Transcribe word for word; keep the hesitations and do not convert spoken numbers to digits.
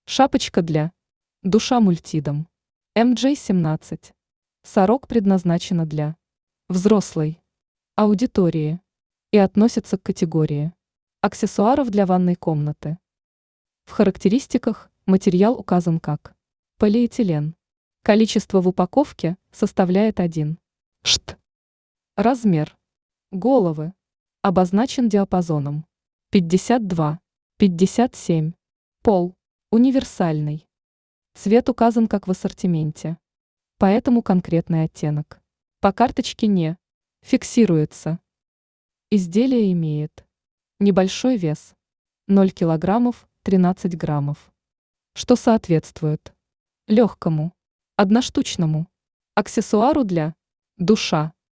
Шапочка для душа мультидом. эм джей семнадцать. Сорок предназначена для взрослой аудитории и относится к категории аксессуаров для ванной комнаты. В характеристиках материал указан как полиэтилен. Количество в упаковке составляет один шт. Размер головы обозначен диапазоном пятьдесят два — пятьдесят семь. Пол универсальный. Цвет указан как в ассортименте, поэтому конкретный оттенок по карточке не фиксируется. Изделие имеет небольшой вес ноль килограммов тринадцать граммов, что соответствует легкому одноштучному аксессуару для душа.